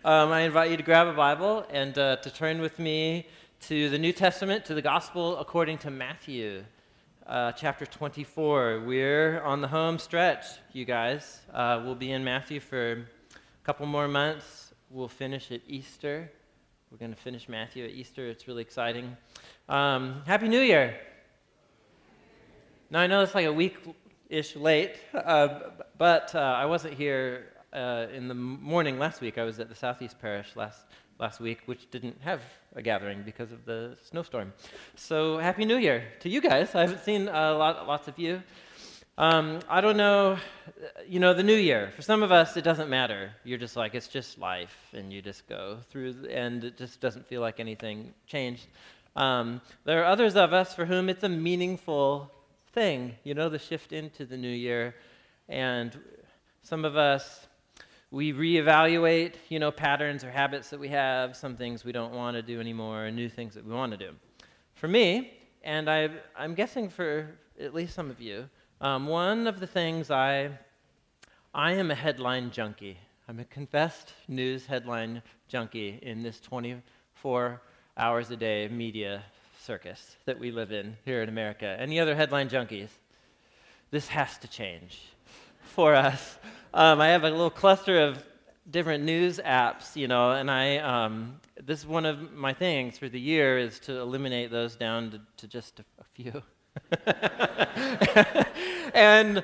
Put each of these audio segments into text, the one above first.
I invite you to grab a Bible and to turn with me to the New Testament, to the Gospel according to Matthew, chapter 24. We're on the home stretch, you guys. We'll be in Matthew for a couple more months. We'll finish at Easter. We're going to finish Matthew at Easter. It's really exciting. Happy New Year. Now, I know it's like a week-ish late, but I wasn't here in the morning last week. I was at the Southeast Parish last week, which didn't have a gathering because of the snowstorm. So Happy New Year to you guys. I haven't seen lots of you. I don't know, the new year. For some of us, it doesn't matter. You're just like, it's just life, and you just go through, and it just doesn't feel like anything changed. There are others of us for whom it's a meaningful thing, the shift into the new year. And some of us, we reevaluate, patterns or habits that we have, some things we don't want to do anymore, and new things that we want to do. For me, and I'm guessing for at least some of you, one of the things I am a headline junkie. I'm a confessed news headline junkie in this 24 hours a day media circus that we live in here in America. Any other headline junkies? This has to change for us. I have a little cluster of different news apps, and this is one of my things for the year is to eliminate those down to just a few. And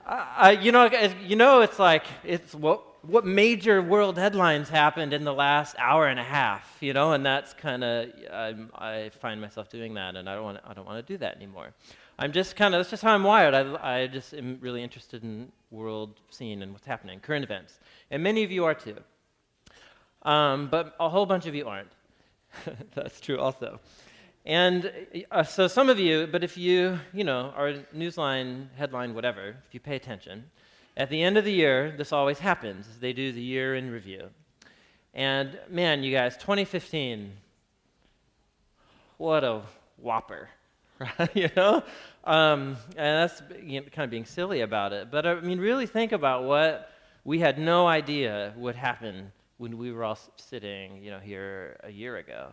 it's like it's what major world headlines happened in the last hour and a half, and that's kind of I find myself doing that, and I don't want to do that anymore. That's just how I'm wired. I just am really interested in world scene and what's happening, current events, and many of you are too. But a whole bunch of you aren't. That's true also. And so some of you, but if you, are Newsline, headline, whatever, if you pay attention, at the end of the year, this always happens. They do the year in review. And man, you guys, 2015, what a whopper, right? And that's kind of being silly about it. But really think about what we had no idea would happen when we were all sitting, here a year ago.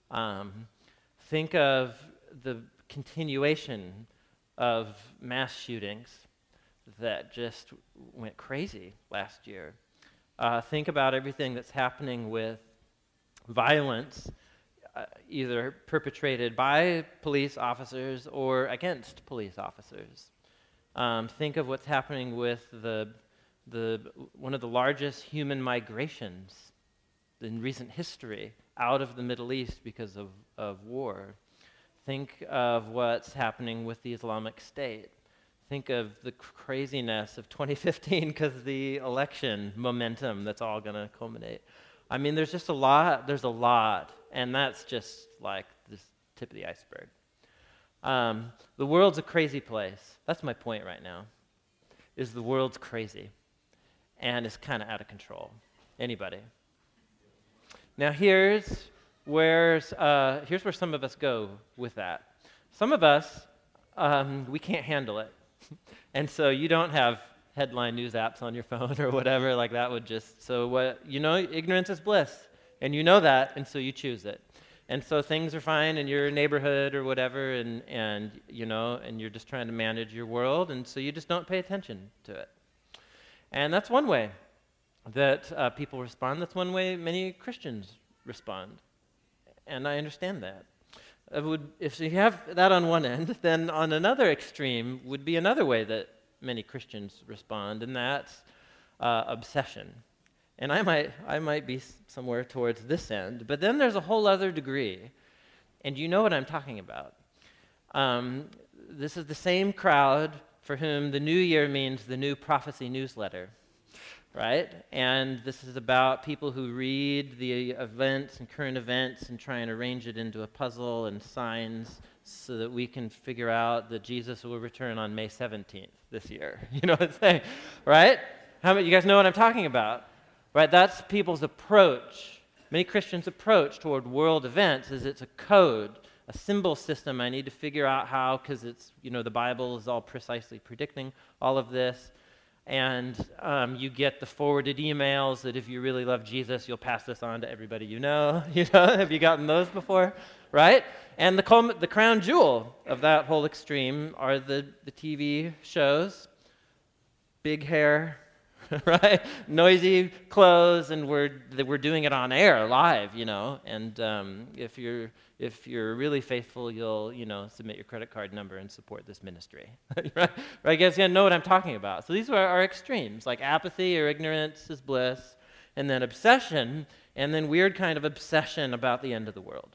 Think of the continuation of mass shootings that just went crazy last year. Think about everything that's happening with violence, either perpetrated by police officers or against police officers. Think of what's happening with the one of the largest human migrations in recent history out of the Middle East because of war. Think of what's happening with the Islamic State. Think of the craziness of 2015 because of the election momentum that's all going to culminate. There's just a lot. There's a lot, and that's just like the tip of the iceberg. The world's a crazy place. That's my point right now, is the world's crazy, and it's kind of out of control. Anybody? Now here's where some of us go with that. Some of us, we can't handle it. And so you don't have headline news apps on your phone or whatever, like that would just, ignorance is bliss. And you know that, and so you choose it. And so things are fine in your neighborhood or whatever, and you're just trying to manage your world, and so you just don't pay attention to it. And that's one way that people respond. That's one way many Christians respond. And I understand that. If you have that on one end, then on another extreme would be another way that many Christians respond, and that's obsession. And I might be somewhere towards this end, but then there's a whole other degree, and you know what I'm talking about. This is the same crowd for whom the new year means the new prophecy newsletter, right? And this is about people who read the events and current events and try and arrange it into a puzzle and signs so that we can figure out that Jesus will return on May 17th this year. You know what I'm saying, right? How many you guys know what I'm talking about? Right, that's people's approach. Many Christians' approach toward world events is it's a code, a symbol system. I need to figure out how, because it's, the Bible is all precisely predicting all of this. and you get the forwarded emails that if you really love Jesus, you'll pass this on to everybody you know. Have you gotten those before? Right? And the crown jewel of that whole extreme are the TV shows, big hair, right? Noisy clothes, and we're doing it on air, live, And if you're really faithful, you'll submit your credit card number and support this ministry, right? I guess you know what I'm talking about. So these are our extremes, like apathy or ignorance is bliss, and then obsession, and then weird kind of obsession about the end of the world.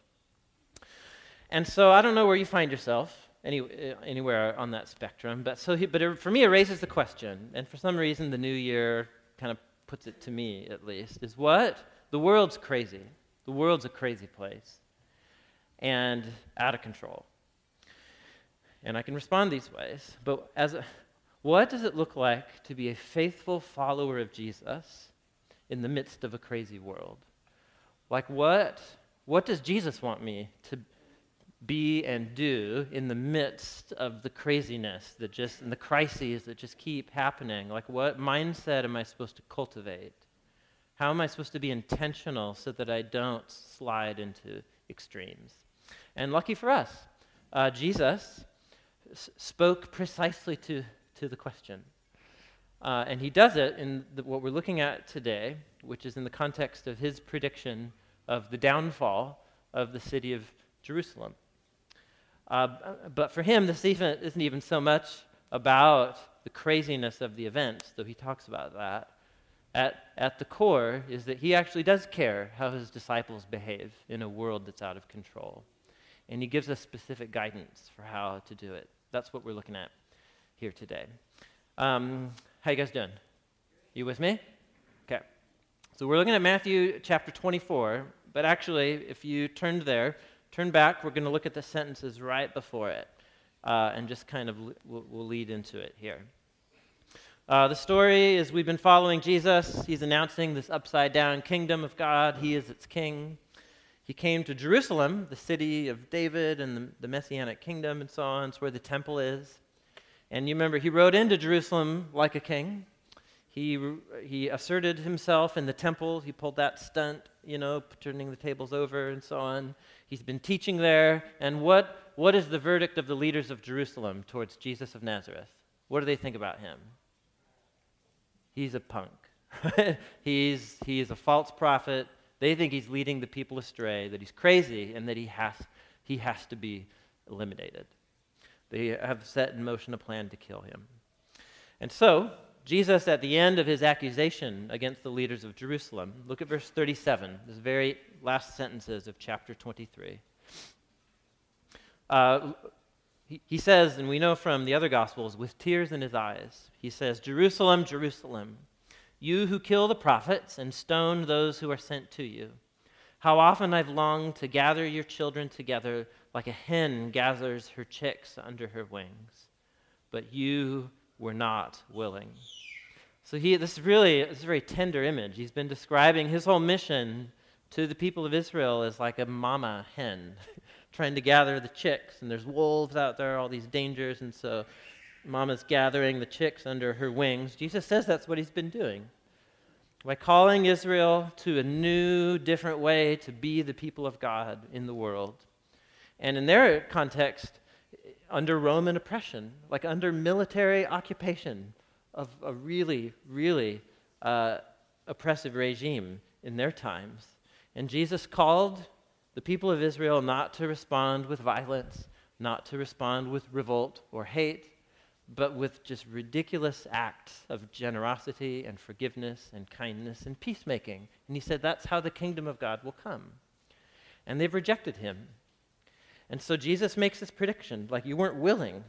And so I don't know where you find yourself. Anywhere on that spectrum, but for me it raises the question, and for some reason the new year kind of puts it to me at least, is what? The world's crazy. The world's a crazy place and out of control. And I can respond these ways, but what does it look like to be a faithful follower of Jesus in the midst of a crazy world? Like what does Jesus want me to be and do in the midst of the craziness and the crises that just keep happening? Like, what mindset am I supposed to cultivate? How am I supposed to be intentional so that I don't slide into extremes? And lucky for us, Jesus spoke precisely to the question. And he does it in what we're looking at today, which is in the context of his prediction of the downfall of the city of Jerusalem. But for him, this isn't even so much about the craziness of the events, though he talks about that. At the core is that he actually does care how his disciples behave in a world that's out of control. And he gives us specific guidance for how to do it. That's what we're looking at here today. How you guys doing? You with me? Okay. So we're looking at Matthew chapter 24, but actually, if you turned there, turn back, we're going to look at the sentences right before it, and just kind of we'll lead into it here. The story is we've been following Jesus. He's announcing this upside-down kingdom of God. He is its king. He came to Jerusalem, the city of David and the Messianic kingdom and so on. It's where the temple is. And you remember, he rode into Jerusalem like a king. He asserted himself in the temple. He pulled that stunt, turning the tables over and so on. He's been teaching there. And what is the verdict of the leaders of Jerusalem towards Jesus of Nazareth? What do they think about him? He's a punk. He's a false prophet. They think he's leading the people astray, that he's crazy, and that he has to be eliminated. They have set in motion a plan to kill him. And so, Jesus, at the end of his accusation against the leaders of Jerusalem, look at verse 37, the very last sentences of chapter 23. He says, and we know from the other Gospels, with tears in his eyes, he says, "Jerusalem, Jerusalem, you who kill the prophets and stone those who are sent to you. How often I've longed to gather your children together like a hen gathers her chicks under her wings, but you were not willing." So this is a very tender image. He's been describing his whole mission to the people of Israel as like a mama hen trying to gather the chicks, and there's wolves out there, all these dangers, and so mama's gathering the chicks under her wings. Jesus says that's what he's been doing by calling Israel to a new, different way to be the people of God in the world. And in their context, under Roman oppression, like under military occupation of a really, really oppressive regime in their times. And Jesus called the people of Israel not to respond with violence, not to respond with revolt or hate, but with just ridiculous acts of generosity and forgiveness and kindness and peacemaking. And he said that's how the kingdom of God will come. And they've rejected him. And so Jesus makes this prediction, like you weren't willing.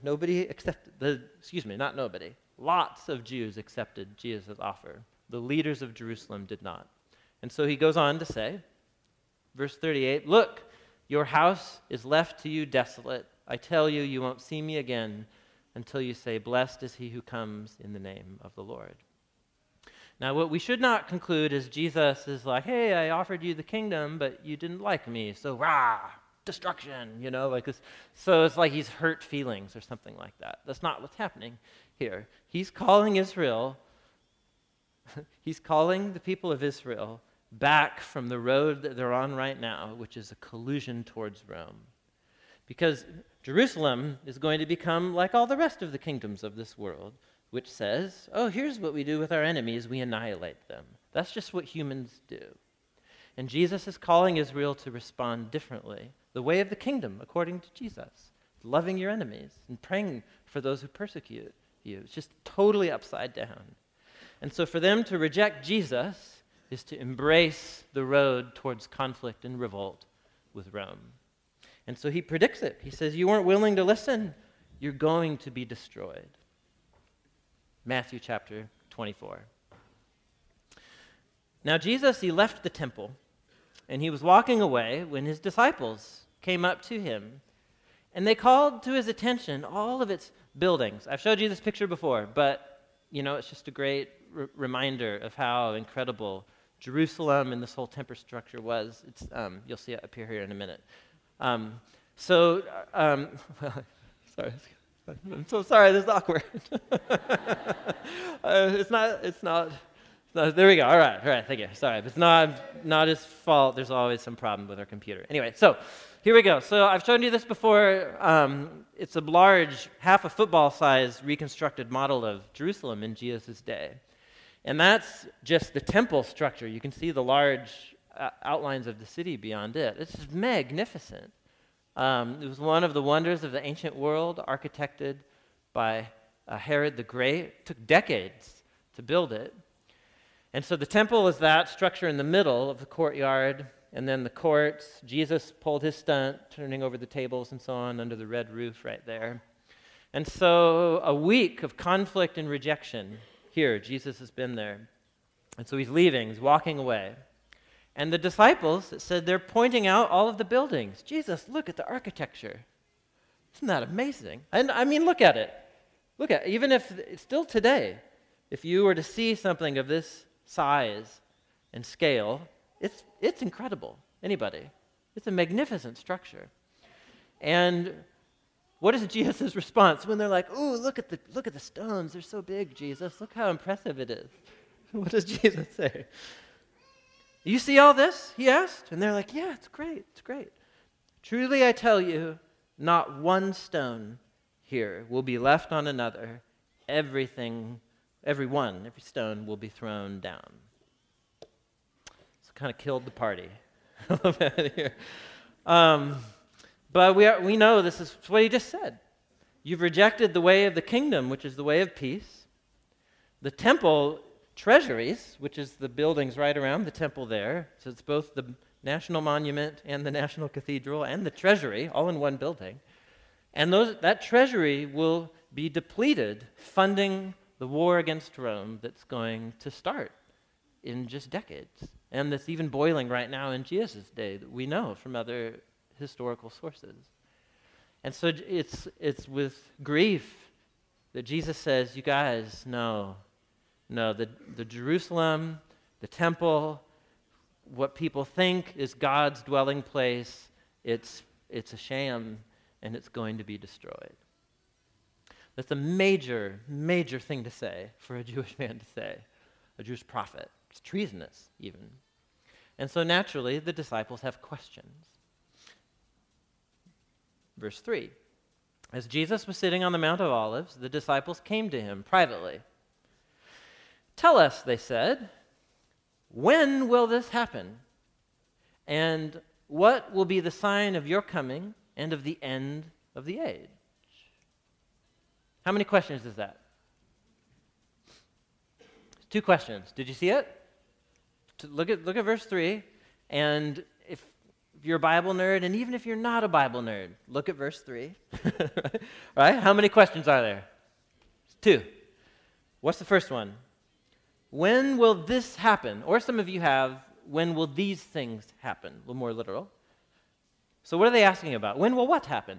Lots of Jews accepted Jesus' offer. The leaders of Jerusalem did not. And so he goes on to say, verse 38, "Look, your house is left to you desolate. I tell you, you won't see me again until you say, 'Blessed is he who comes in the name of the Lord.'" Now, what we should not conclude is Jesus is like, "Hey, I offered you the kingdom, but you didn't like me, so destruction, like this." So it's like he's hurt feelings or something like that. That's not what's happening here. He's calling Israel He's calling the people of Israel back from the road that they're on right now, which is a collusion towards Rome. Because Jerusalem is going to become like all the rest of the kingdoms of this world, which says, oh, here's what we do with our enemies, we annihilate them. That's just what humans do. And Jesus is calling Israel to respond differently, the way of the kingdom, according to Jesus, loving your enemies and praying for those who persecute you. It's just totally upside down. And so for them to reject Jesus is to embrace the road towards conflict and revolt with Rome. And so he predicts it. He says, you weren't willing to listen, you're going to be destroyed. Matthew chapter 24. Now Jesus, he left the temple, and he was walking away when his disciples came up to him, and they called to his attention all of its buildings. I've showed you this picture before, but, it's just a great reminder of how incredible Jerusalem and this whole temple structure was. It's you'll see it appear here in a minute. Sorry, I'm so sorry, this is awkward. It's not, there we go, all right, thank you, sorry. It's not his fault, there's always some problem with our computer. Anyway, so here we go. So I've shown you this before. It's a large, half a football size reconstructed model of Jerusalem in Jesus' day. And that's just the temple structure. You can see the large outlines of the city beyond it. It's just magnificent. It was one of the wonders of the ancient world, architected by Herod the Great. It took decades to build it. And so the temple is that structure in the middle of the courtyard, and then the courts. Jesus pulled his stunt, turning over the tables and so on under the red roof right there. And so a week of conflict and rejection here. Jesus has been there. And so he's leaving, he's walking away. And the disciples, it said, they're pointing out all of the buildings. Jesus, look at the architecture. Isn't that amazing? And I mean, look at it. Look at it. Even if, still today, if you were to see something of this size and scale, it's incredible. Anybody. It's a magnificent structure. And what is Jesus' response when they're like, "Ooh, look at the stones. They're so big, Jesus. Look how impressive it is." What does Jesus say? "You see all this?" he asked. And they're like, "Yeah, it's great. It's great. Truly I tell you, not one stone here will be left on another. Every stone will be thrown down." So kind of killed the party a little bit here. But we know this is what he just said. You've rejected the way of the kingdom, which is the way of peace. The temple treasuries, which is the buildings right around the temple there, so it's both the national monument and the national cathedral and the treasury all in one building. And that treasury will be depleted, funding the war against Rome that's going to start in just decades. And that's even boiling right now in Jesus' day that we know from other historical sources. And so it's with grief that Jesus says, you guys, no, the Jerusalem, the temple, what people think is God's dwelling place, it's a sham, and it's going to be destroyed. That's a major, major thing to say for a Jewish man to say, a Jewish prophet. It's treasonous, even. And so naturally, the disciples have questions. Verse 3, as Jesus was sitting on the Mount of Olives, the disciples came to him privately. "Tell us," they said, "when will this happen? And what will be the sign of your coming and of the end of the age?" How many questions is that? 2 questions. Did you see it? Look at verse 3, and if you're a Bible nerd, and even if you're not a Bible nerd, look at verse 3. Right? How many questions are there? 2. What's the first one? When will this happen? Or some of you have, when will these things happen? A little more literal. So what are they asking about? When will what happen?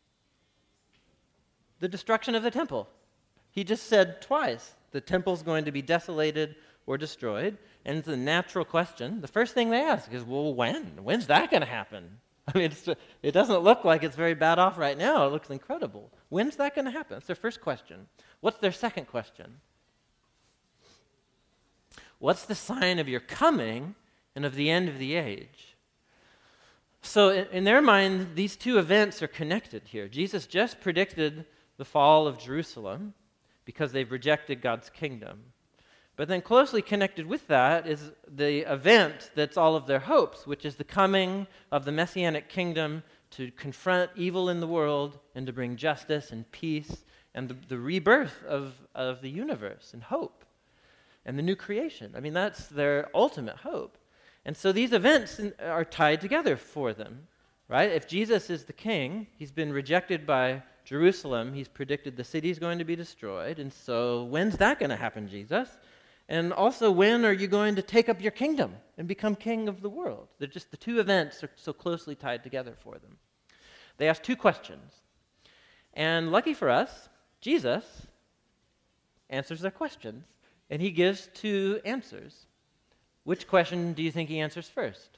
The destruction of the temple. He just said twice, the temple's going to be desolated or destroyed. And it's a natural question. The first thing they ask is, well, when? When's that going to happen? I mean, it doesn't look like it's very bad off right now. It looks incredible. When's that going to happen? That's their first question. What's their second question? What's the sign of your coming and of the end of the age? So in their mind, these two events are connected here. Jesus just predicted the fall of Jerusalem because they've rejected God's kingdom. But then closely connected with that is the event that's all of their hopes, which is the coming of the Messianic kingdom to confront evil in the world and to bring justice and peace and the rebirth of the universe and hope and the new creation. I mean, that's their ultimate hope. And so these events are tied together for them, right? If Jesus is the king, he's been rejected by Jerusalem. He's predicted the city's going to be destroyed. And so when's that going to happen, Jesus? And also, when are you going to take up your kingdom and become king of the world? They're just the two events are so closely tied together for them. They ask two questions. And lucky for us, Jesus answers their questions. And he gives two answers. Which question do you think he answers first?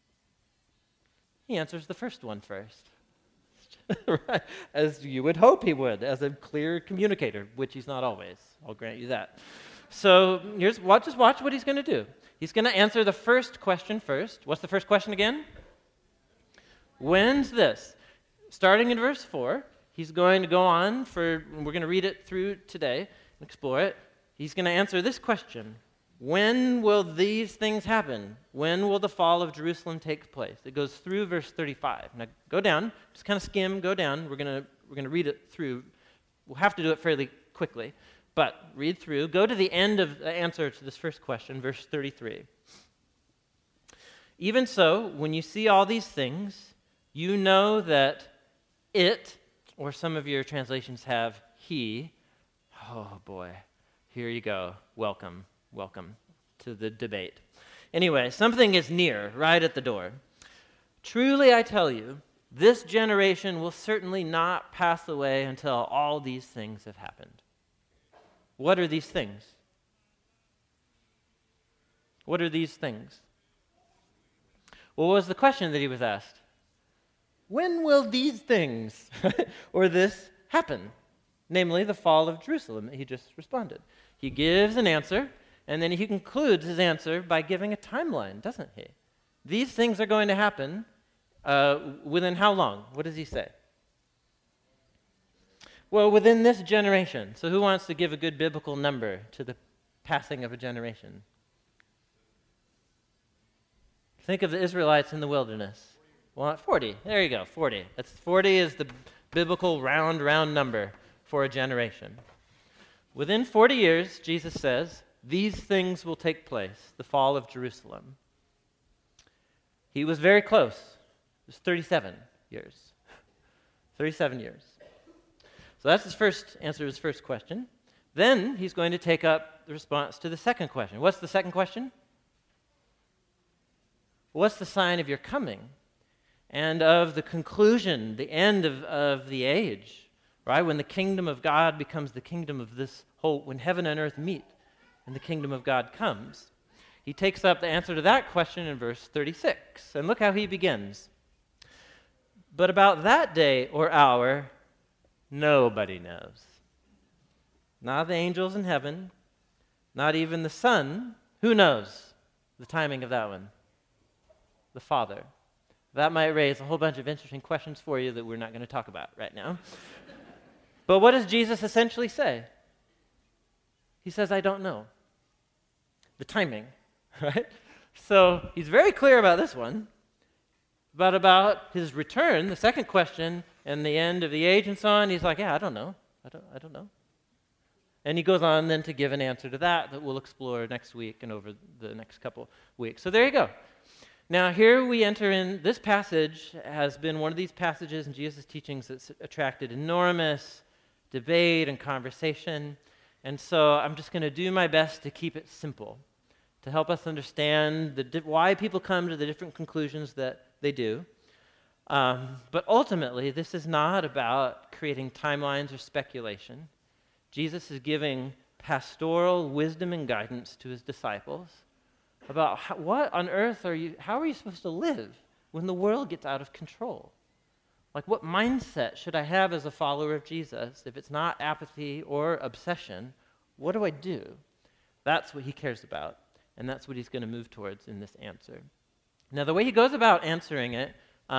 He answers the first one first. Right? As you would hope he would, as a clear communicator, which he's not always. I'll grant you that. So just watch what he's going to do. He's going to answer the first question first. What's the first question again? When's this? Starting in verse 4, he's going to go on we're going to read it through today and explore it. He's going to answer this question. When will these things happen? When will the fall of Jerusalem take place? It goes through verse 35. Now go down, just kind of skim, go down. We're going to read it through. We'll have to do it fairly quickly. But read through, go to the end of the answer to this first question, verse 33. Even so, when you see all these things, you know that it, or some of your translations have he. Oh boy, here you go. Welcome to the debate. Anyway, something is near, right at the door. Truly I tell you, this generation will certainly not pass away until all these things have happened. What are these things? What are these things? What was the question that he was asked? When will these things or this happen? Namely, the fall of Jerusalem. He just responded. He gives an answer, and then he concludes his answer by giving a timeline, doesn't he? These things are going to happen within how long? What does he say? Well, within this generation. So who wants to give a good biblical number to the passing of a generation? Think of the Israelites in the wilderness. Well, 40. There you go, 40. 40 is the biblical round number for a generation. Within 40 years, Jesus says, these things will take place, the fall of Jerusalem. He was very close. It was 37 years. 37 years. So that's his first answer to his first question. Then he's going to take up the response to the second question. What's the second question? What's the sign of your coming and of the conclusion, the end of the age, right? When the kingdom of God becomes the kingdom of this whole, when heaven and earth meet and the kingdom of God comes. He takes up the answer to that question in verse 36. And look how he begins. But about that day or hour, nobody knows. Not the angels in heaven, not even the Son. Who knows the timing of that one? The Father. That might raise a whole bunch of interesting questions for you that we're not going to talk about right now. But what does Jesus essentially say? He says, I don't know. The timing, right? So he's very clear about this one. But about his return, the second question, and the end of the age and so on, he's like, yeah, I don't know. I don't know. And he goes on then to give an answer to that we'll explore next week and over the next couple weeks. So there you go. Now here we enter in, this passage has been one of these passages in Jesus' teachings that's attracted enormous debate and conversation. And so I'm just going to do my best to keep it simple, to help us understand why people come to the different conclusions that they do. But ultimately, this is not about creating timelines or speculation. Jesus is giving pastoral wisdom and guidance to his disciples about what on earth how are you supposed to live when the world gets out of control? Like, what mindset should I have as a follower of Jesus if it's not apathy or obsession? What do I do? That's what he cares about. And that's what he's going to move towards in this answer. Now, the way he goes about answering it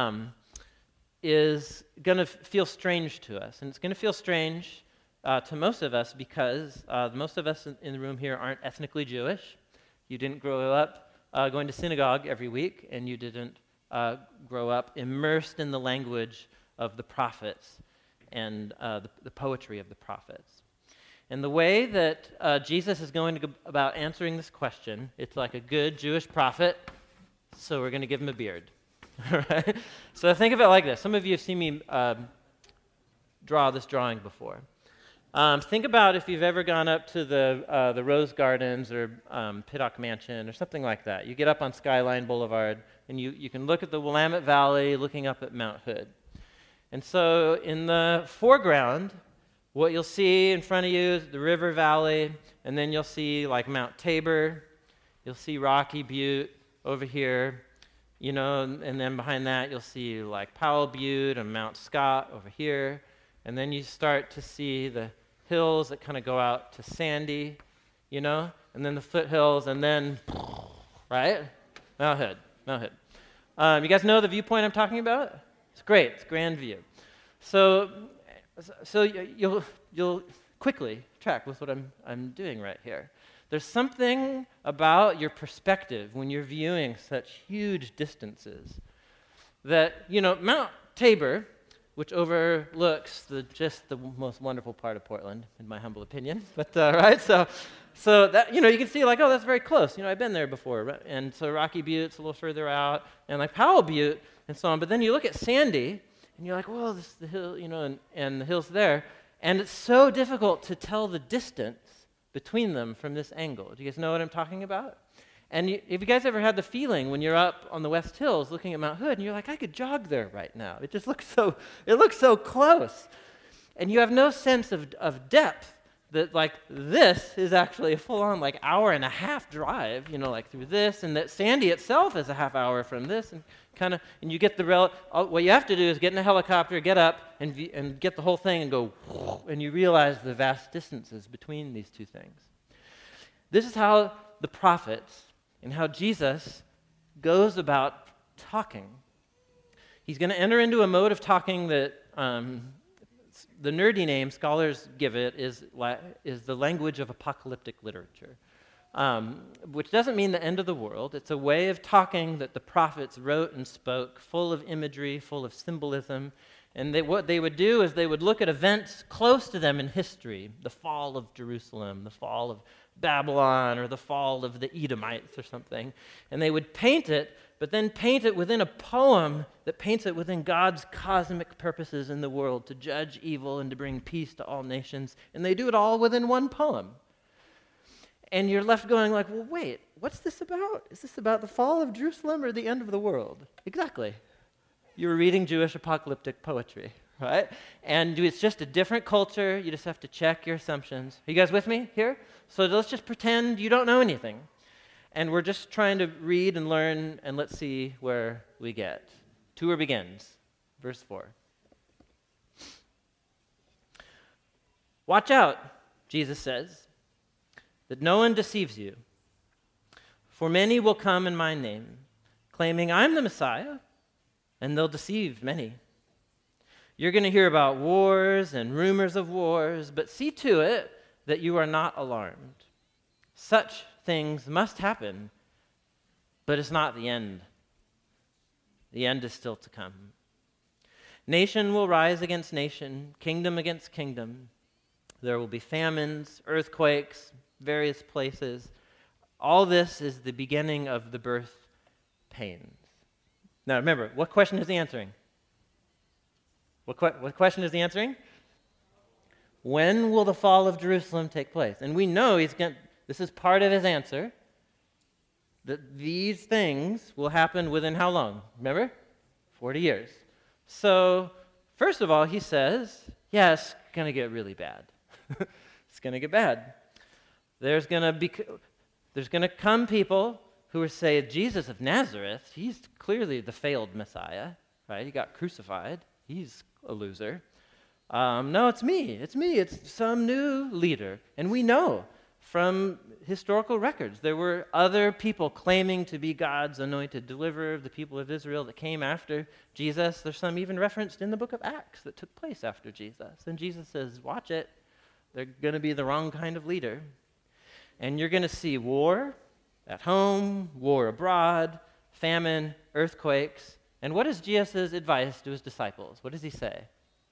is going to feel strange to us. And it's going to feel strange to most of us because most of us in the room here aren't ethnically Jewish. You didn't grow up going to synagogue every week, and you didn't grow up immersed in the language of the prophets and the poetry of the prophets. And the way that Jesus is going to go about answering this question, it's like a good Jewish prophet, so we're going to give him a beard. All right? So think of it like this. Some of you have seen me draw this drawing before. Think about if you've ever gone up to the Rose Gardens or Pittock Mansion or something like that. You get up on Skyline Boulevard, and you can look at the Willamette Valley looking up at Mount Hood. And so in the foreground, what you'll see in front of you is the river valley, and then you'll see like Mount Tabor, you'll see Rocky Butte over here, and then behind that you'll see like Powell Butte and Mount Scott over here, and then you start to see the hills that kind of go out to Sandy, and then the foothills, and then, right? Mount Hood. You guys know the viewpoint I'm talking about? It's great. It's grand view. So you'll quickly track with what I'm doing right here. There's something about your perspective when you're viewing such huge distances that, Mount Tabor, which overlooks just the most wonderful part of Portland, in my humble opinion. But right, so that you can see like, oh, that's very close. I've been there before, right? And so Rocky Butte's a little further out, and like Powell Butte and so on. But then you look at Sandy, and you're like, well, this is the hill, and the hill's there, and it's so difficult to tell the distance between them from this angle. Do you guys know what I'm talking about? And have you guys ever had the feeling when you're up on the West Hills looking at Mount Hood, and you're like, I could jog there right now. It just looks so close. And you have no sense of depth that like this is actually a full-on like hour and a half drive, like through this, and that Sandy itself is a half hour from this, and you get what you have to do is get in a helicopter, get up, and get the whole thing and go, and you realize the vast distances between these two things. This is how the prophets and how Jesus goes about talking. He's going to enter into a mode of talking that the nerdy name scholars give it is the language of apocalyptic literature, which doesn't mean the end of the world. It's a way of talking that the prophets wrote and spoke, full of imagery, full of symbolism. And what they would do is they would look at events close to them in history, the fall of Jerusalem, the fall of Babylon, or the fall of the Edomites or something, and they would paint it, but then paint it within a poem that paints it within God's cosmic purposes in the world to judge evil and to bring peace to all nations, and they do it all within one poem. And you're left going like, well, wait, what's this about? Is this about the fall of Jerusalem or the end of the world? Exactly. You're reading Jewish apocalyptic poetry, right? And it's just a different culture. You just have to check your assumptions. Are you guys with me here? So let's just pretend you don't know anything. And we're just trying to read and learn, and let's see where we get. Tour begins. Verse 4. Watch out, Jesus says, that no one deceives you. For many will come in my name, claiming I'm the Messiah, and they'll deceive many. You're going to hear about wars and rumors of wars, but see to it that you are not alarmed. Such things must happen, but it's not the end. The end is still to come. Nation will rise against nation, kingdom against kingdom. There will be famines, earthquakes, various places. All this is the beginning of the birth pains. Now remember, what question is he answering? What question is he answering? When will the fall of Jerusalem take place? And we know this is part of his answer, that these things will happen within how long? Remember? 40 years. So, first of all, he says, yeah, it's going to get really bad. It's going to get bad. There's going to come people who will say, Jesus of Nazareth, he's clearly the failed Messiah, right? He got crucified. He's a loser. No, it's me. It's some new leader. And we know from historical records. There were other people claiming to be God's anointed deliverer of the people of Israel that came after Jesus. There's some even referenced in the book of Acts that took place after Jesus. And Jesus says, watch it. They're going to be the wrong kind of leader. And you're going to see war at home, war abroad, famine, earthquakes. And what is Jesus' advice to his disciples? What does he say?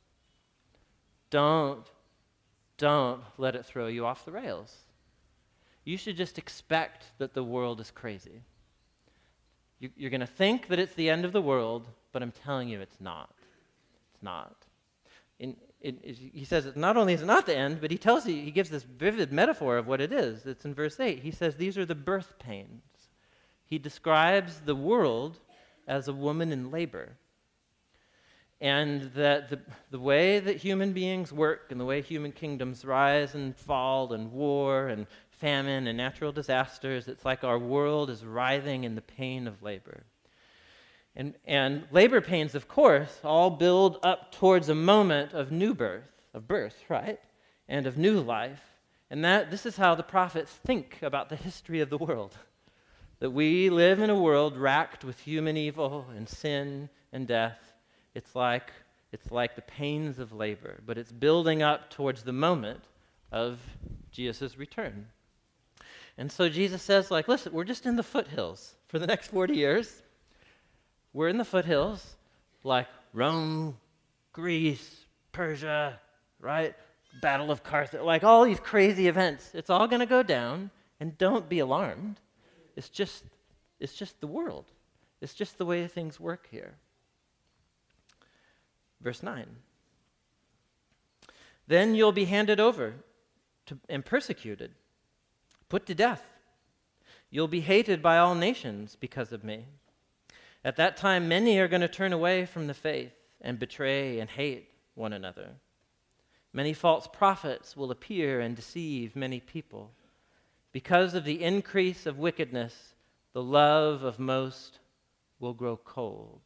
Don't let it throw you off the rails. You should just expect that the world is crazy. You're going to think that it's the end of the world, but I'm telling you it's not. It's not. He says it not only is it not the end, but he gives this vivid metaphor of what it is. It's in verse 8. He says these are the birth pains. He describes the world as a woman in labor. And that the way that human beings work and the way human kingdoms rise and fall and war and famine and natural disasters, it's like our world is writhing in the pain of labor. And labor pains, of course, all build up towards a moment of new birth, right? And of new life. And this is how the prophets think about the history of the world. That we live in a world racked with human evil and sin and death. It's like the pains of labor, but it's building up towards the moment of Jesus' return. And so Jesus says, listen, we're just in the foothills for the next 40 years. We're in the foothills, like Rome, Greece, Persia, right? Battle of Carthage, like all these crazy events. It's all going to go down, and don't be alarmed. It's just the world. It's just the way things work here. Verse 9. Then you'll be handed over and persecuted, put to death. You'll be hated by all nations because of me. At that time, many are going to turn away from the faith and betray and hate one another. Many false prophets will appear and deceive many people. Because of the increase of wickedness, the love of most will grow cold.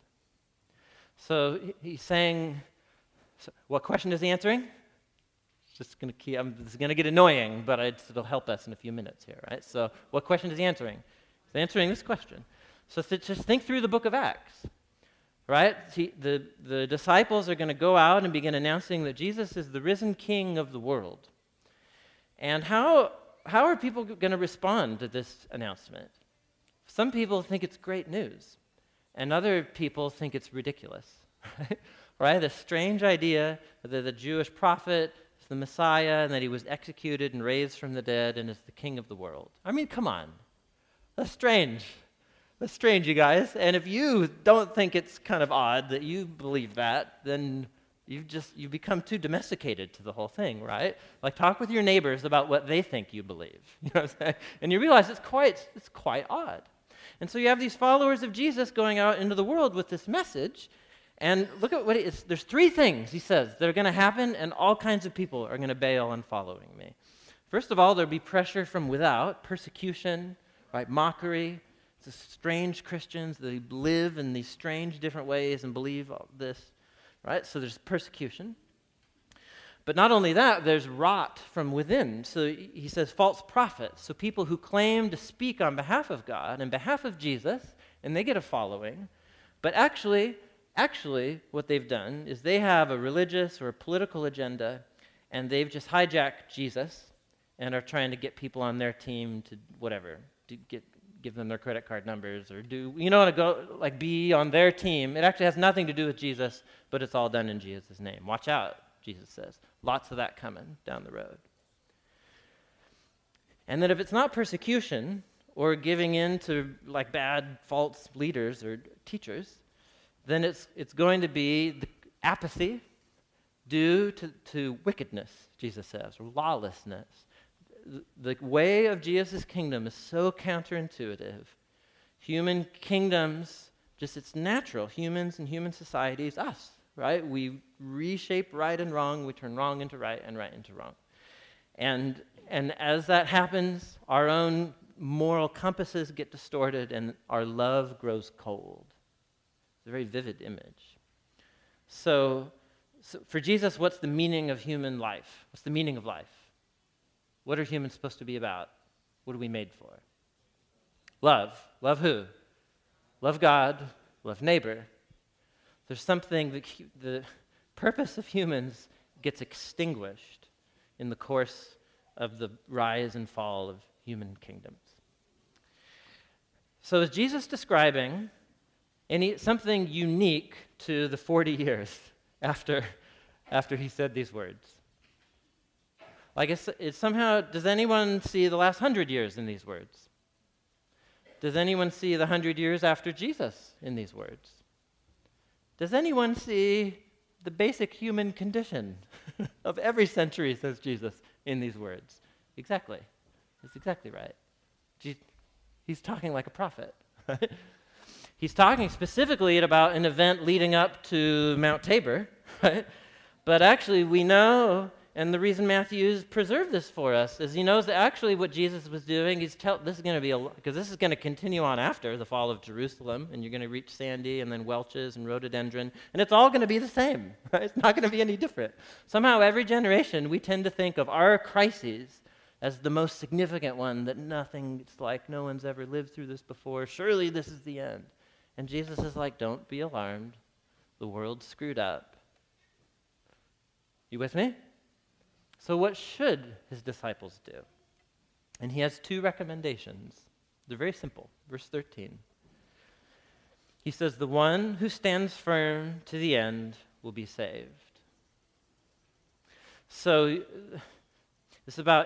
So he's saying, what question is he answering? This is going to get annoying, but it'll help us in a few minutes here, right? So what question is he answering? He's answering this question. So just think through the book of Acts, right? The disciples are going to go out and begin announcing that Jesus is the risen King of the world. And how are people going to respond to this announcement? Some people think it's great news, and other people think it's ridiculous, right? The strange idea that the Jewish prophet is the Messiah and that he was executed and raised from the dead and is the King of the world. I mean, come on. That's strange. That's strange, you guys. And if you don't think it's kind of odd that you believe that, then you become too domesticated to the whole thing, right? Like, talk with your neighbors about what they think you believe. You know what I'm saying? And you realize it's quite odd. And so you have these followers of Jesus going out into the world with this message, and look at what it is. There's three things, he says, that are going to happen, and all kinds of people are going to bail on following me. First of all, there'll be pressure from without, persecution, right? Mockery. It's strange Christians. They live in these strange different ways and believe all this, right? So there's persecution. But not only that, there's rot from within. So he says false prophets, so people who claim to speak on behalf of God and behalf of Jesus, and they get a following. But actually, what they've done is they have a religious or a political agenda, and they've just hijacked Jesus and are trying to get people on their team to whatever, to give them their credit card numbers or be on their team. It actually has nothing to do with Jesus, but it's all done in Jesus' name. Watch out, Jesus says. Lots of that coming down the road. And then if it's not persecution or giving in to like bad false leaders or teachers, then it's going to be the apathy due to wickedness, Jesus says, or lawlessness. The way of Jesus' kingdom is so counterintuitive. Human kingdoms, it's natural. Humans and human societies, us, right? We reshape right and wrong. We turn wrong into right and right into wrong. And as that happens, our own moral compasses get distorted and our love grows cold. It's a very vivid image. So for Jesus, what's the meaning of human life? What's the meaning of life? What are humans supposed to be about? What are we made for? Love. Love who? Love God, love neighbor. There's something that the purpose of humans gets extinguished in the course of the rise and fall of human kingdoms. So is Jesus describing something unique to the 40 years after he said these words? Like it's somehow, does anyone see the last 100 years in these words? Does anyone see the 100 years after Jesus in these words? Does anyone see the basic human condition of every century, says Jesus, in these words? Exactly. That's exactly right. He's talking like a prophet. Right? He's talking specifically about an event leading up to Mount Tabor, right? But actually we know, and the reason Matthew preserved this for us is he knows that actually what Jesus was doing, this is going to be, because this is going to continue on after the fall of Jerusalem, and you're going to reach Sandy and then Welch's and rhododendron, and it's all going to be the same. Right? It's not going to be any different. Somehow every generation we tend to think of our crises as the most significant one, that it's like no one's ever lived through this before. Surely this is the end. And Jesus is like, don't be alarmed. The world's screwed up. You with me? So what should his disciples do? And he has two recommendations. They're very simple. Verse 13. He says, the one who stands firm to the end will be saved. So it's about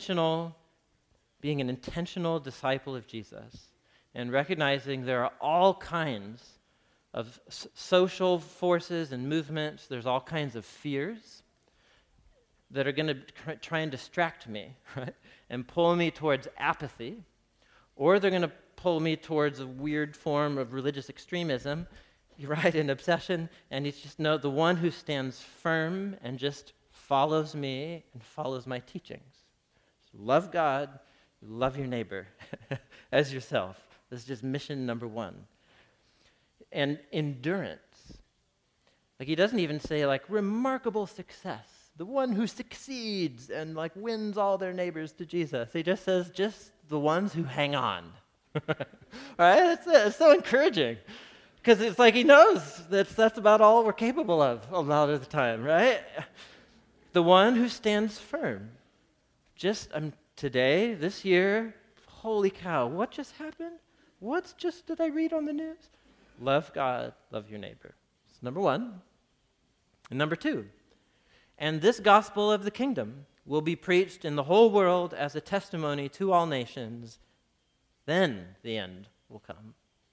being an intentional disciple of Jesus and recognizing there are all kinds of social forces and movements. There's all kinds of fears that are going to try and distract me, right? And pull me towards apathy, or they're going to pull me towards a weird form of religious extremism, right, an obsession, and it's just the one who stands firm and just follows me and follows my teachings. So love God, love your neighbor as yourself. This is just mission number one. And endurance. Like he doesn't even say like remarkable success. The one who succeeds and like wins all their neighbors to Jesus. He just says just the ones who hang on. Right? It's so encouraging. Because it's like he knows that's about all we're capable of a lot of the time, right? The one who stands firm. Just today, this year, holy cow, what just happened? Did I read on the news? Love God, love your neighbor. That's number one. And number two, and this gospel of the kingdom will be preached in the whole world as a testimony to all nations. Then the end will come.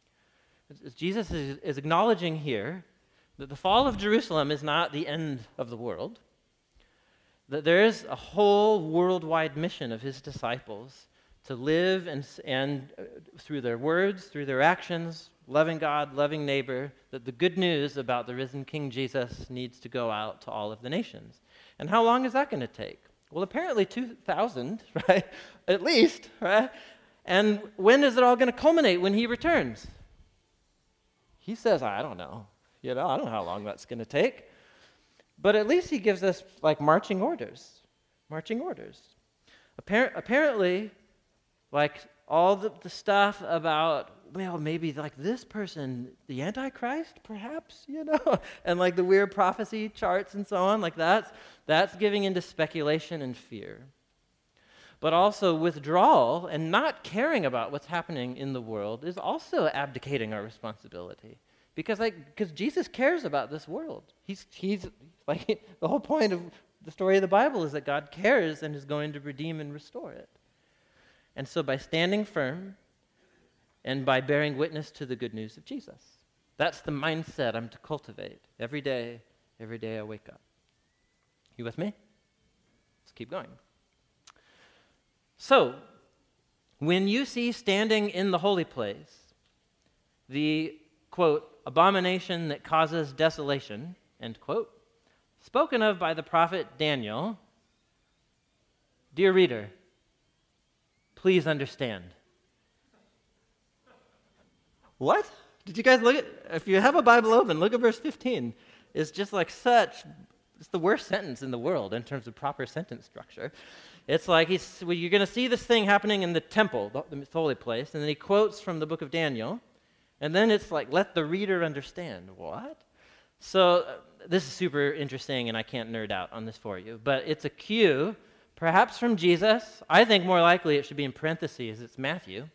Jesus is acknowledging here that the fall of Jerusalem is not the end of the world, that there is a whole worldwide mission of his disciples to live and through their words, through their actions, loving God, loving neighbor, that the good news about the risen King Jesus needs to go out to all of the nations. And how long is that going to take? Well, apparently 2,000, right? At least, right? And when is it all going to culminate? When he returns? He says, I don't know. I don't know how long that's going to take. But at least he gives us like marching orders. Marching orders. Apparently, like all the stuff about, well, maybe like this person, the Antichrist, perhaps, and like the weird prophecy charts and so on, like that's giving into speculation and fear. But also withdrawal and not caring about what's happening in the world is also abdicating our responsibility. Because Jesus cares about this world. He's like, the whole point of the story of the Bible is that God cares and is going to redeem and restore it. And so by standing firm and by bearing witness to the good news of Jesus, that's the mindset I'm to cultivate every day I wake up. You with me? Let's keep going. So, when you see standing in the holy place the, quote, abomination that causes desolation, end quote, spoken of by the prophet Daniel, dear reader, please understand. What? Did you guys look at, if you have a Bible open, look at verse 15. It's just like it's the worst sentence in the world in terms of proper sentence structure. It's like you're going to see this thing happening in the temple, the holy place, and then he quotes from the book of Daniel, and then it's like, let the reader understand. What? So this is super interesting, and I can't nerd out on this for you, but it's a cue, perhaps from Jesus. I think more likely it should be in parentheses. It's Matthew,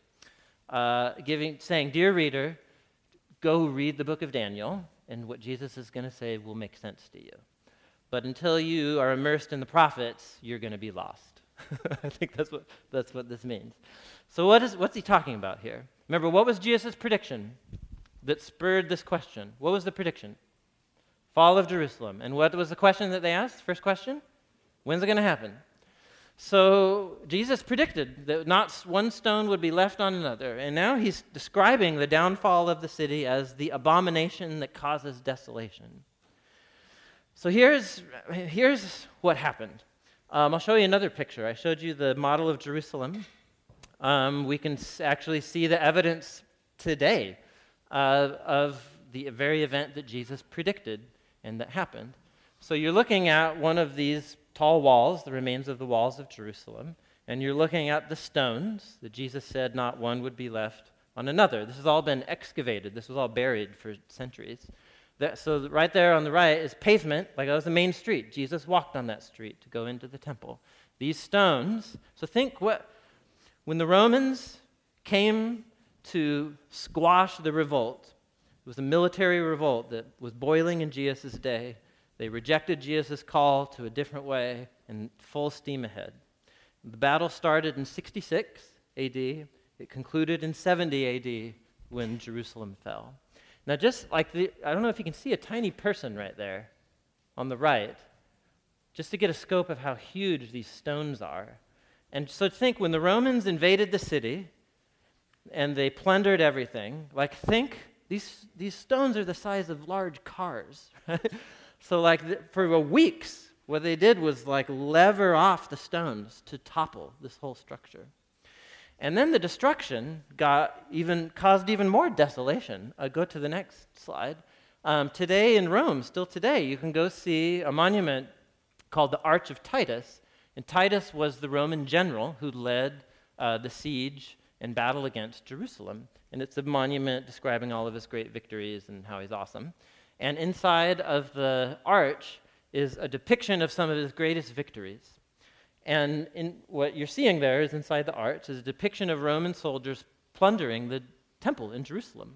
saying, dear reader, go read the book of Daniel, and what Jesus is going to say will make sense to you. But until you are immersed in the prophets, you're going to be lost. I think that's what this means. So what's he talking about here? Remember, what was Jesus' prediction that spurred this question? What was the prediction? Fall of Jerusalem. And what was the question that they asked? First question? When's it going to happen? So Jesus predicted that not one stone would be left on another. And now he's describing the downfall of the city as the abomination that causes desolation. So here's what happened. I'll show you another picture. I showed you the model of Jerusalem. We can actually see the evidence today of the very event that Jesus predicted and that happened. So you're looking at one of these tall walls, the remains of the walls of Jerusalem, and you're looking at the stones that Jesus said not one would be left on another. This has all been excavated. This was all buried for centuries. So right there on the right is pavement, like that was the main street. Jesus walked on that street to go into the temple. These stones, so think when the Romans came to squash the revolt, it was a military revolt that was boiling in Jesus' day. They rejected Jesus' call to a different way and full steam ahead. The battle started in 66 AD. It concluded in 70 AD when Jerusalem fell. Now just like I don't know if you can see a tiny person right there on the right, just to get a scope of how huge these stones are. And so think when the Romans invaded the city and they plundered everything, like think these stones are the size of large cars, right? So for weeks, what they did was like lever off the stones to topple this whole structure. And then the destruction caused even more desolation. Go to the next slide. Today in Rome, still today, you can go see a monument called the Arch of Titus. And Titus was the Roman general who led the siege and battle against Jerusalem. And it's a monument describing all of his great victories and how he's awesome. And inside of the arch is a depiction of some of his greatest victories. And what you're seeing there is inside the arch is a depiction of Roman soldiers plundering the temple in Jerusalem.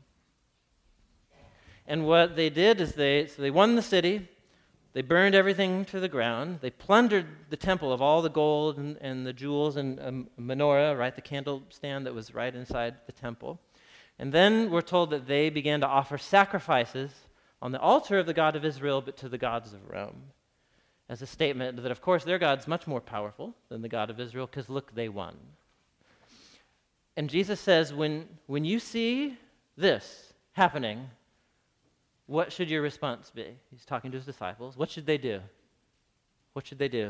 And what they did is they won the city, they burned everything to the ground, they plundered the temple of all the gold and the jewels and a menorah, right, the candle stand that was right inside the temple. And then we're told that they began to offer sacrifices on the altar of the God of Israel, but to the gods of Rome, as a statement that, of course, their God's much more powerful than the God of Israel, because look, they won. And Jesus says, when you see this happening, what should your response be? He's talking to his disciples. What should they do? What should they do?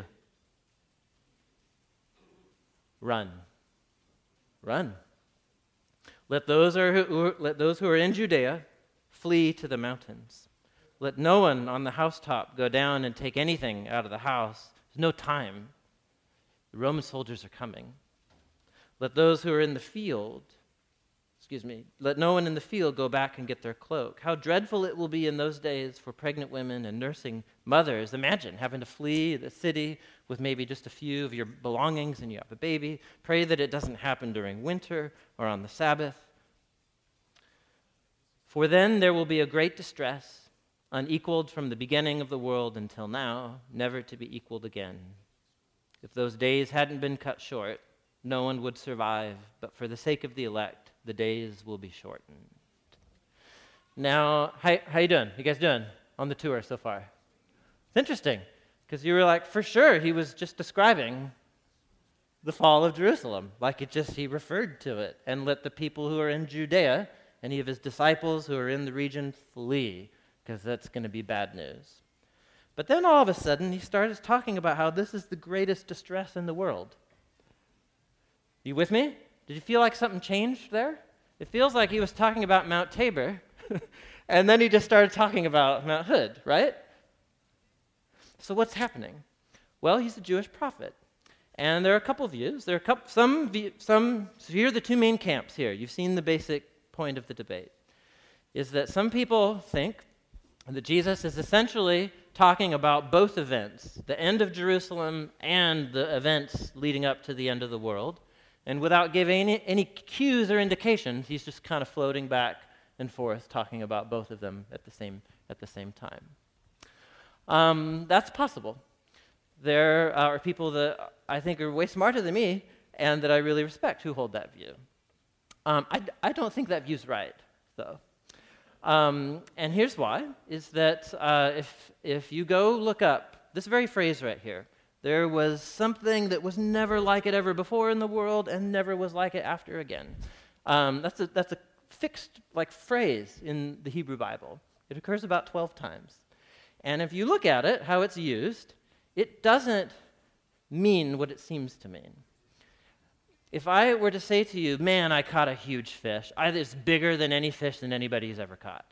Run. Run. Let those who are in Judea flee to the mountains. Let no one on the housetop go down and take anything out of the house. There's no time. The Roman soldiers are coming. Let those who are in the field, let no one in the field go back and get their cloak. How dreadful it will be in those days for pregnant women and nursing mothers. Imagine having to flee the city with maybe just a few of your belongings and you have a baby. Pray that it doesn't happen during winter or on the Sabbath. For then there will be a great distress, unequaled from the beginning of the world until now, never to be equaled again. If those days hadn't been cut short, no one would survive, but for the sake of the elect, the days will be shortened. Now, how you doing? You guys doing on the tour so far? It's interesting, because you were like, for sure, he was just describing the fall of Jerusalem, like he referred to it, and let the people who are in Judea, any of his disciples who are in the region, flee, because that's going to be bad news. But then all of a sudden, he started talking about how this is the greatest distress in the world. You with me? Did you feel like something changed there? It feels like he was talking about Mount Tabor, and then he just started talking about Mount Hood, right? So what's happening? Well, he's a Jewish prophet. And there are a couple views. There are so here are the two main camps here. You've seen the basic point of the debate, is that some people think that Jesus is essentially talking about both events, the end of Jerusalem and the events leading up to the end of the world. And without giving any cues or indications, he's just kind of floating back and forth, talking about both of them at the same time. That's possible. There are people that I think are way smarter than me and that I really respect who hold that view. I don't think that view's right, though. And here's why, is that if you go look up this very phrase right here, there was something that was never like it ever before in the world and never was like it after again. That's a fixed phrase in the Hebrew Bible. It occurs about 12 times. And if you look at it, how it's used, it doesn't mean what it seems to mean. If I were to say to you, man, I caught a huge fish, it's bigger than any fish that anybody's ever caught.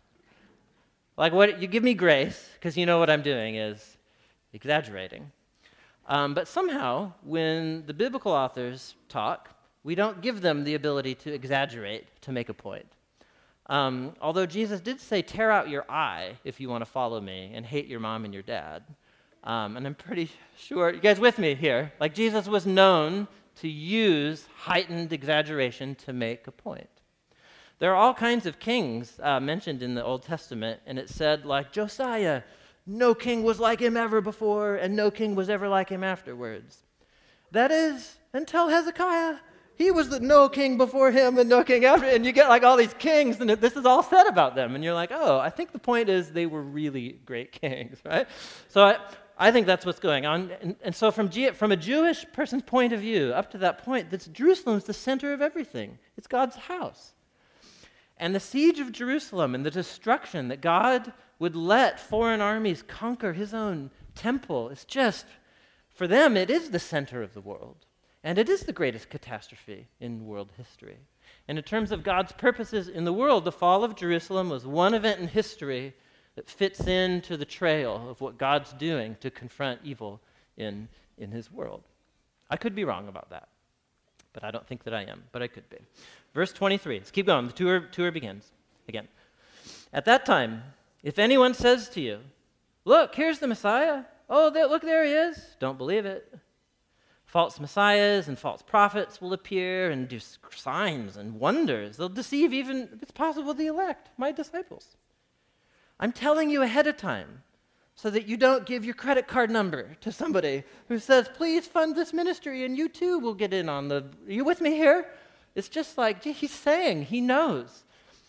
What you give me grace, because you know what I'm doing is exaggerating. But somehow, when the biblical authors talk, we don't give them the ability to exaggerate to make a point. Although Jesus did say, tear out your eye if you want to follow me and hate your mom and your dad. And I'm pretty sure, you guys with me here? Jesus was known to use heightened exaggeration to make a point. There are all kinds of kings mentioned in the Old Testament, and it said, Josiah, no king was like him ever before, and no king was ever like him afterwards. That is, until Hezekiah. He was no king before him and no king after, and you get all these kings, and this is all said about them, and you're oh, I think the point is they were really great kings, right? So I think that's what's going on. And so from a Jewish person's point of view, up to that point, Jerusalem's the center of everything. It's God's house. And the siege of Jerusalem and the destruction that God would let foreign armies conquer his own temple, it's just, for them, it is the center of the world. And it is the greatest catastrophe in world history. And in terms of God's purposes in the world, the fall of Jerusalem was one event in history that fits into the trail of what God's doing to confront evil in his world. I could be wrong about that, but I don't think that I am, but I could be. Verse 23, let's keep going. The tour begins again. At that time, if anyone says to you, look, here's the Messiah. Oh, look, there he is. Don't believe it. False messiahs and false prophets will appear and do signs and wonders. They'll deceive even, if it's possible, the elect, my disciples. I'm telling you ahead of time so that you don't give your credit card number to somebody who says, please fund this ministry and you too will get in on are you with me here? It's just he's saying, he knows.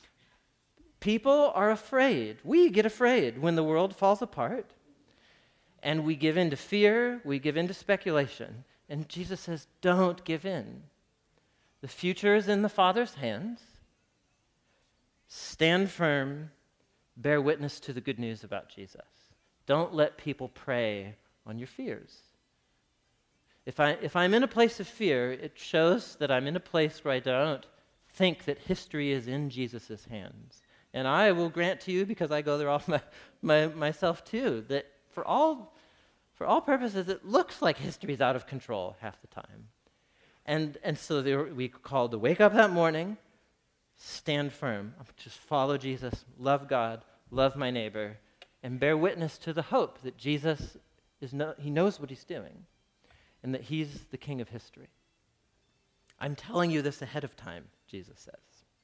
People are afraid. We get afraid when the world falls apart and we give in to fear, we give in to speculation. And Jesus says, don't give in. The future is in the Father's hands. Stand firm. Bear witness to the good news about Jesus. Don't let people prey on your fears. If I'm in a place of fear, it shows that I'm in a place where I don't think that history is in Jesus' hands. And I will grant to you, because I go there all myself too, that for all purposes, it looks like history's out of control half the time. And so we called to wake up that morning, stand firm, just follow Jesus, love God, love my neighbor, and bear witness to the hope that Jesus he knows what he's doing, and that he's the king of history. I'm telling you this ahead of time, Jesus says.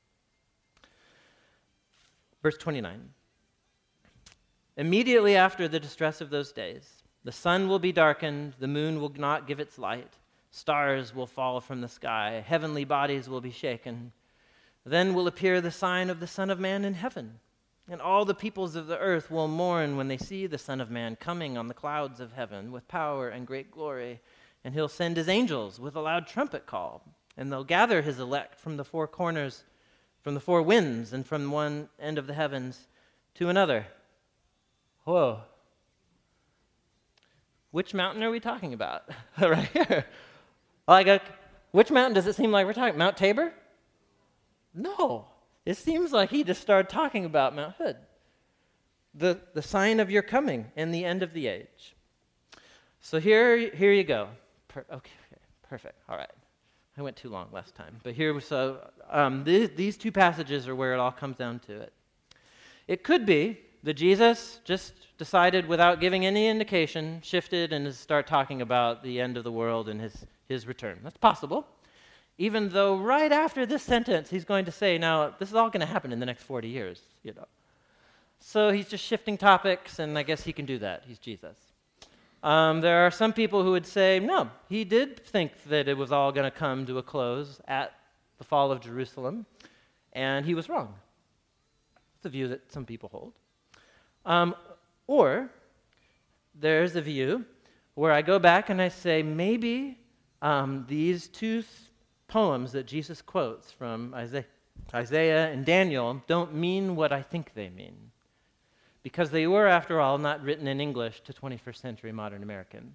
Verse 29. Immediately after the distress of those days, the sun will be darkened, the moon will not give its light, stars will fall from the sky, heavenly bodies will be shaken. Then will appear the sign of the Son of Man in heaven, and all the peoples of the earth will mourn when they see the Son of Man coming on the clouds of heaven with power and great glory. And he'll send his angels with a loud trumpet call, and they'll gather his elect from the four corners, from the four winds, and from one end of the heavens to another. Whoa. Which mountain are we talking about? Right here. Which mountain does it seem like we're talking? Mount Tabor? No. It seems like he just started talking about Mount Hood. The sign of your coming and the end of the age. So here you go. Okay. Perfect. All right. I went too long last time. But these two passages are where it all comes down to it. It could be that Jesus just decided without giving any indication, shifted and start talking about the end of the world and his return. That's possible. Even though right after this sentence, he's going to say, now, this is all going to happen in the next 40 years, So he's just shifting topics, and I guess he can do that. He's Jesus. There are some people who would say, no, he did think that it was all going to come to a close at the fall of Jerusalem, and he was wrong. It's a view that some people hold. Or there's a view where I go back and I say, maybe these two poems that Jesus quotes from Isaiah and Daniel don't mean what I think they mean. Because they were, after all, not written in English to 21st century modern Americans.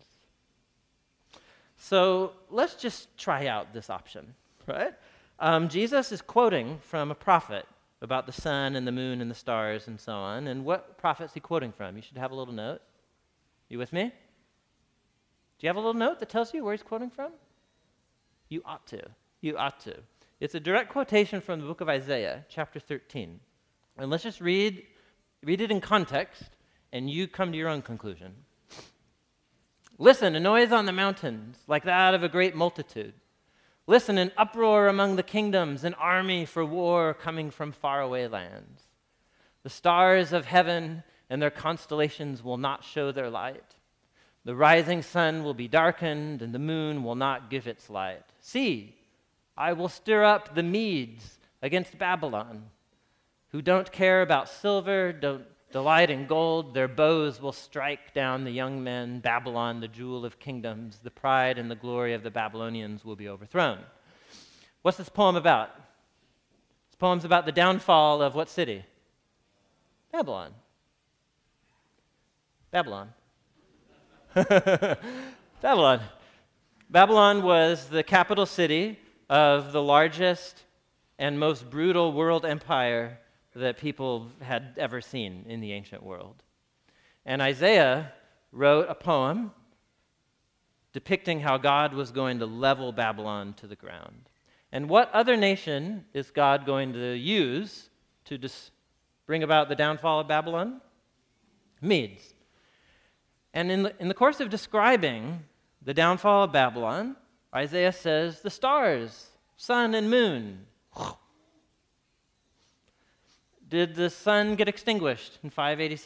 So let's just try out this option, right? Jesus is quoting from a prophet about the sun and the moon and the stars and so on. And what prophet is he quoting from? You should have a little note. You with me? Do you have a little note that tells you where he's quoting from? You ought to. You ought to. It's a direct quotation from the book of Isaiah, chapter 13. And let's just read it in context, and you come to your own conclusion. Listen, a noise on the mountains, like that of a great multitude. Listen, an uproar among the kingdoms, an army for war coming from faraway lands. The stars of heaven and their constellations will not show their light. The rising sun will be darkened, and the moon will not give its light. See, I will stir up the Medes against Babylon, who don't care about silver, don't delight in gold. Their bows will strike down the young men. Babylon, the jewel of kingdoms, the pride and the glory of the Babylonians will be overthrown. What's this poem about? This poem's about the downfall of what city? Babylon. Babylon. Babylon. Babylon was the capital city of the largest and most brutal world empire that people had ever seen in the ancient world. And Isaiah wrote a poem depicting how God was going to level Babylon to the ground. And what other nation is God going to use to bring about the downfall of Babylon? Medes. And in the course of describing the downfall of Babylon, Isaiah says the stars, sun and moon. Did the sun get extinguished in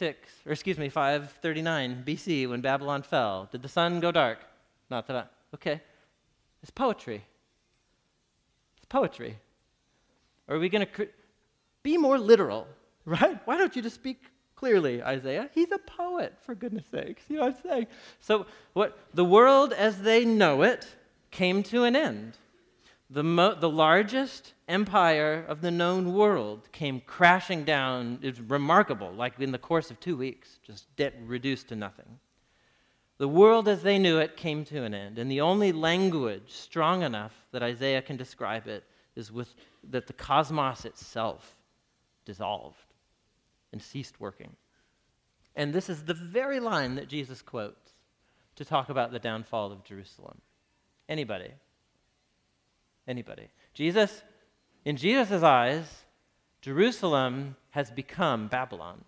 539 BC when Babylon fell? Did the sun go dark? Not that okay. It's poetry. It's poetry. Are we going to be more literal, right? Why don't you just speak clearly, Isaiah? He's a poet, for goodness sakes. You know what I'm saying? So the world as they know it came to an end. The largest empire of the known world came crashing down. It's remarkable, like in the course of 2 weeks, just reduced to nothing. The world as they knew it came to an end, and the only language strong enough that Isaiah can describe it is that the cosmos itself dissolved and ceased working. And this is the very line that Jesus quotes to talk about the downfall of Jerusalem. Anybody? In Jesus' eyes, Jerusalem has become Babylon.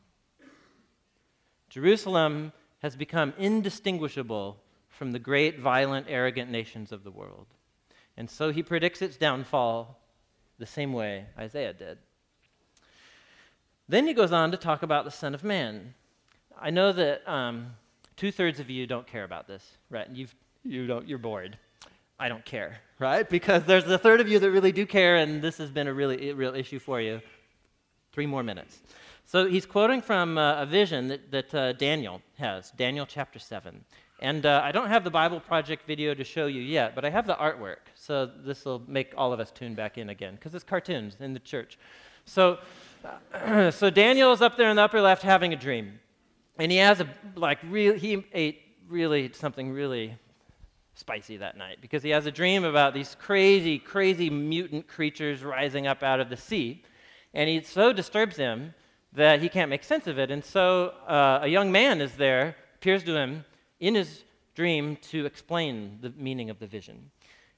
Jerusalem has become indistinguishable from the great, violent, arrogant nations of the world. And so he predicts its downfall the same way Isaiah did. Then he goes on to talk about the Son of Man. I know that 2/3 of you don't care about this, right? You're bored. I don't care, right? Because there's a third of you that really do care, and this has been a real issue for you. 3 more minutes. So he's quoting from a vision that Daniel has, Daniel chapter 7. And I don't have the Bible Project video to show you yet, but I have the artwork. So this will make all of us tune back in again, because it's cartoons in the church. So Daniel is up there in the upper left having a dream. And he has he ate something really spicy that night, because he has a dream about these crazy, crazy mutant creatures rising up out of the sea, and it so disturbs him that he can't make sense of it. And so a young man is there, appears to him in his dream to explain the meaning of the vision.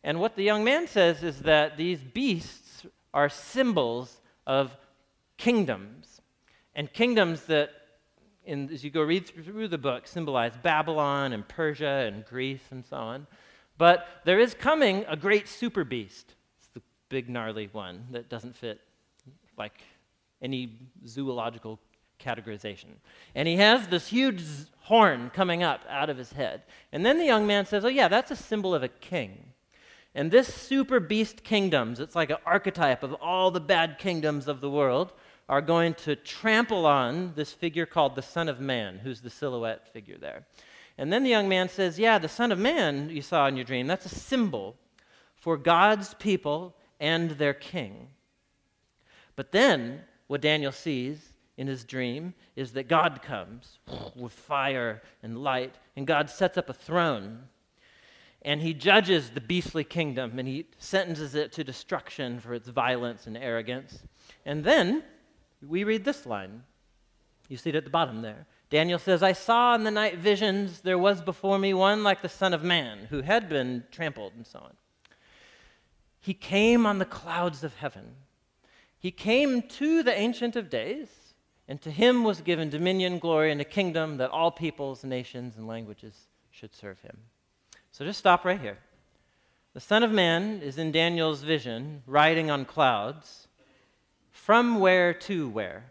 And what the young man says is that these beasts are symbols of kingdoms, and kingdoms that, as you go read through the book, symbolize Babylon and Persia and Greece and so on. But there is coming a great super beast. It's the big gnarly one that doesn't fit like any zoological categorization. And he has this huge horn coming up out of his head. And then the young man says, oh yeah, that's a symbol of a king. And this super beast kingdoms, it's like an archetype of all the bad kingdoms of the world, are going to trample on this figure called the Son of Man, who's the silhouette figure there. And then the young man says, yeah, the Son of Man you saw in your dream, that's a symbol for God's people and their king. But then what Daniel sees in his dream is that God comes with fire and light, and God sets up a throne, and he judges the beastly kingdom, and he sentences it to destruction for its violence and arrogance. And then we read this line. You see it at the bottom there. Daniel says, I saw in the night visions, there was before me one like the Son of Man, who had been trampled and so on. He came on the clouds of heaven. He came to the Ancient of Days, and to him was given dominion, glory, and a kingdom that all peoples, nations, and languages should serve him. So just stop right here. The Son of Man is in Daniel's vision, riding on clouds. From where to where?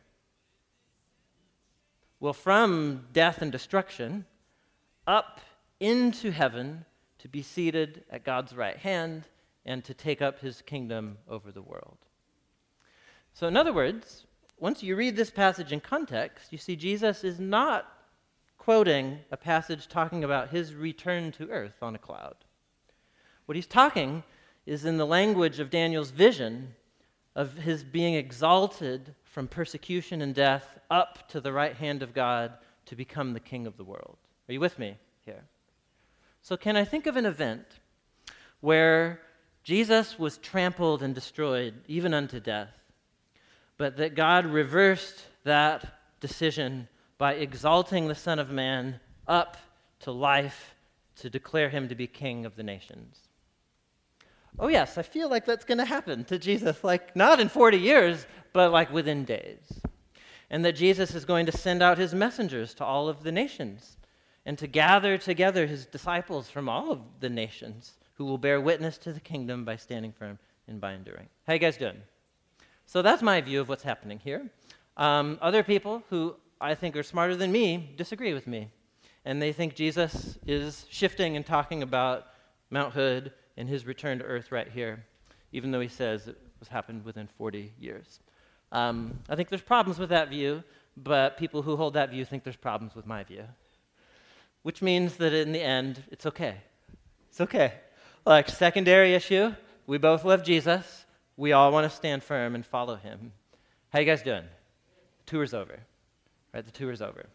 Well, from death and destruction up into heaven to be seated at God's right hand and to take up his kingdom over the world. So in other words, once you read this passage in context, you see Jesus is not quoting a passage talking about his return to earth on a cloud. What he's talking is in the language of Daniel's vision of his being exalted from persecution and death up to the right hand of God to become the king of the world. Are you with me here? So can I think of an event where Jesus was trampled and destroyed, even unto death, but that God reversed that decision by exalting the Son of Man up to life to declare him to be king of the nations? Oh yes, I feel like that's going to happen to Jesus, like not in 40 years, but like within days. And that Jesus is going to send out his messengers to all of the nations and to gather together his disciples from all of the nations who will bear witness to the kingdom by standing firm and by enduring. How you guys doing? So that's my view of what's happening here. Other people who I think are smarter than me disagree with me. And they think Jesus is shifting and talking about Mount Hood and his return to earth right here, even though he says it was happened within 40 years. I think there's problems with that view, but people who hold that view think there's problems with my view, which means that in the end, it's okay. It's okay. Like, secondary issue, we both love Jesus. We all want to stand firm and follow him. How you guys doing? The tour's over. Right, the tour's over.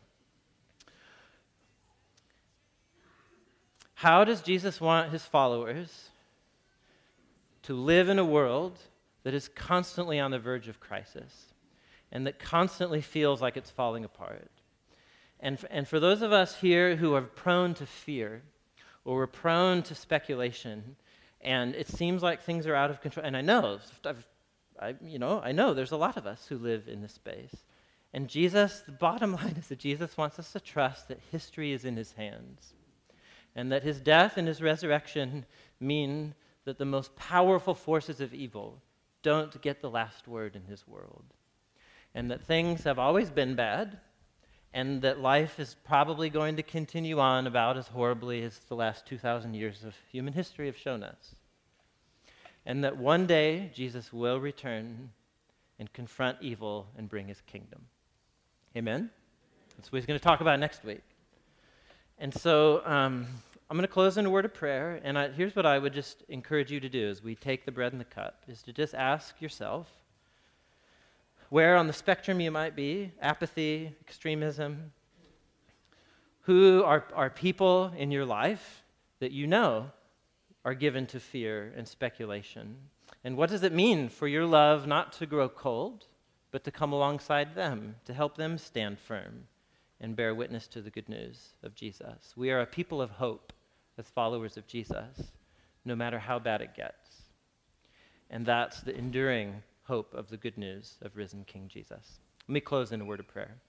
How does Jesus want his followers to live in a world that is constantly on the verge of crisis and that constantly feels like it's falling apart? And for those of us here who are prone to fear or we're prone to speculation and it seems like things are out of control, and I know there's a lot of us who live in this space. And Jesus, the bottom line is that Jesus wants us to trust that history is in his hands and that his death and his resurrection mean that the most powerful forces of evil don't get the last word in his world, and that things have always been bad, and that life is probably going to continue on about as horribly as the last 2,000 years of human history have shown us, and that one day Jesus will return and confront evil and bring his kingdom. Amen? That's what he's going to talk about next week. And so I'm going to close in a word of prayer, and here's what I would just encourage you to do as we take the bread and the cup, is to just ask yourself where on the spectrum you might be, apathy, extremism, who are people in your life that you know are given to fear and speculation, and what does it mean for your love not to grow cold, but to come alongside them, to help them stand firm and bear witness to the good news of Jesus. We are a people of hope as followers of Jesus, no matter how bad it gets. And that's the enduring hope of the good news of risen King Jesus. Let me close in a word of prayer.